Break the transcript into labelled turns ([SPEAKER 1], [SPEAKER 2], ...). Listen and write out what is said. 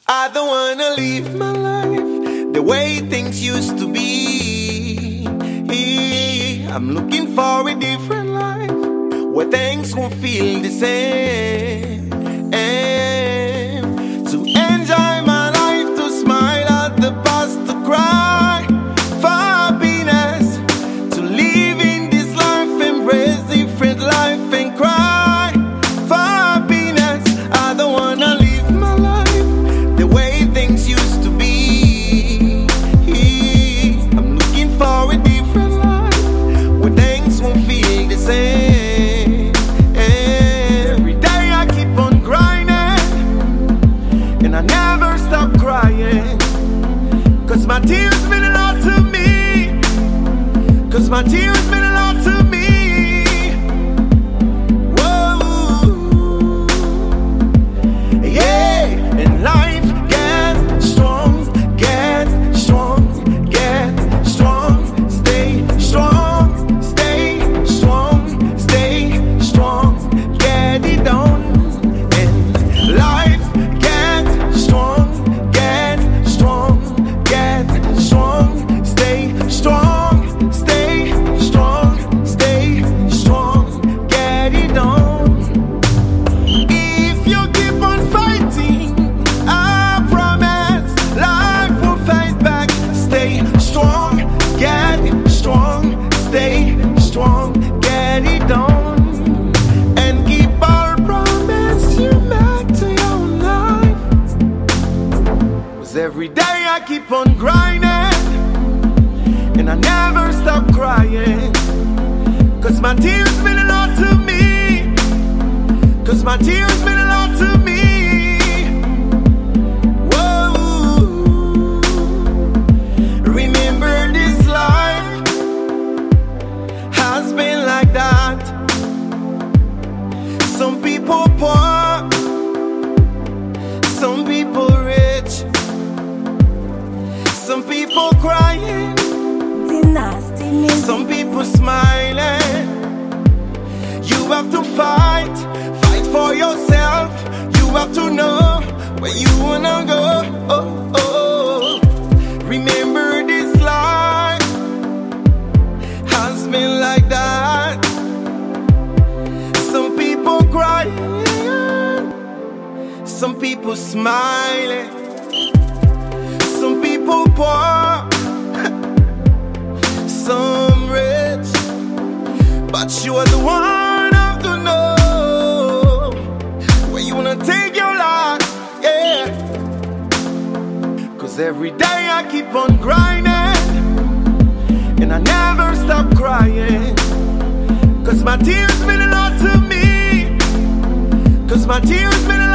[SPEAKER 1] I don't wanna live my life the way things used to be. I'm looking for a different life where things won't feel the same. To enjoy my life, to smile at the past, to cry for happiness, to live in this life, embrace different life and cry for happiness. I don't wanna live my life the way things used to be. I'm looking for a different life where things won't feel the same. Every day I keep on grinding and I never stop crying, 'cause my tears mean a lot to me, 'cause my tears mean a lot to me. Whoa, yeah, and life gets strong, get strong, get strong. Stay strong, stay strong, stay strong. Get it done. And life gets strong, get strong, get strong. Stay strong, stay strong, stay strong. Get it done. If you keep on fighting, I promise life will fight back. Stay strong, get strong, stay strong. Get it done. And keep our promise you make to your life. 'Cause every day I keep on grinding and I never stop crying, 'cause my tears mean a lot to me, 'cause my tears mean a lot to me. Whoa, remember this life has been like that. Some people poor, some people rich, some people crying, some people smiling. You have to fight for yourself. You have to know where you wanna go. Oh, oh. Remember this life has been like that. Some people crying, some people smiling, some people poor, some rich, but you are the one have to know where you wanna take your life, yeah. 'Cause every day I keep on grinding and I never stop crying, 'cause my tears mean a lot to me, 'cause my tears mean a